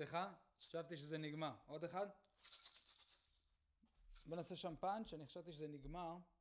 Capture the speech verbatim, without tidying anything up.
סליחה, חשבתי שזה נגמר. עוד אחד? בוא נעשה שם פאנץ', אני חשבתי שזה נגמר.